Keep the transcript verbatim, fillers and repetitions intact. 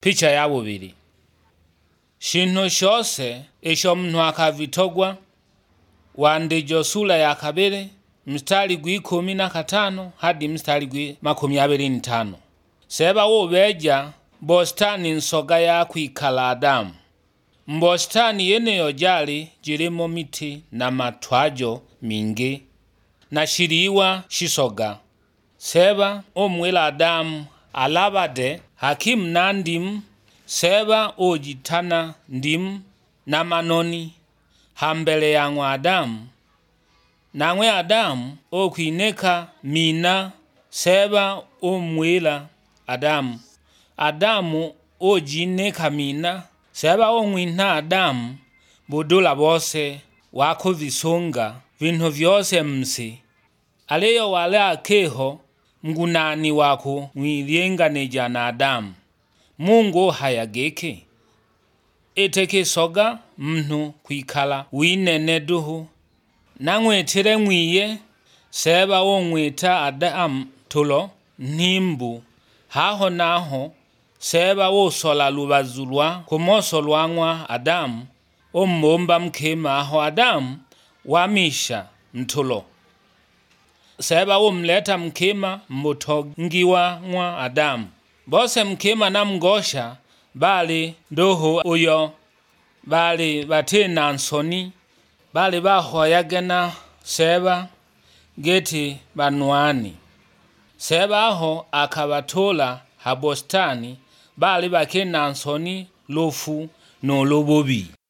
Picha ya bubiri. Shintu shose esho mntu akavitogwa wandijo sura ya kabiri mstari gw'ikumi na katano hadi mstari gwi makumyabiri n'itano. Seba wobeja bostani nsoga ya kwikala Adamu. Mbostani yeneyo jali jirimo miti na matwajo mingi na shiriwa shisoga. Seba omwela Adamu alabade hakim na ndimu. Seba ojitana ndimu na manoni hambele yangwa Adamu. Nangwe Adamu okwineka mina. Seba omwela Adamu. Adamu ojineka mina. Seba omwina Adamu budula bose wako visonga vintu vyose msi. Aleyo wale akeho mgunani wako mwilienganeja na Adamu. Mungu hayageke eteke soga mnu kwikala winene duhu nangwetire mwiye. Seba omwita Adamu tulo nimbu haho naho. Seba wosola lubazulwa kumoso lwangwa Adamu omomba mkema aho Adamu wamisha mtulo. Seba omleta mkema mbutongiwa ngwa Adamu. Bose mkema na mgosha bali ndoho uyo bali batina nsoni bali bahoyagena Seba geti banwani. Seba aho akabatola habostani bali bakena nsoni lofu no lobobi.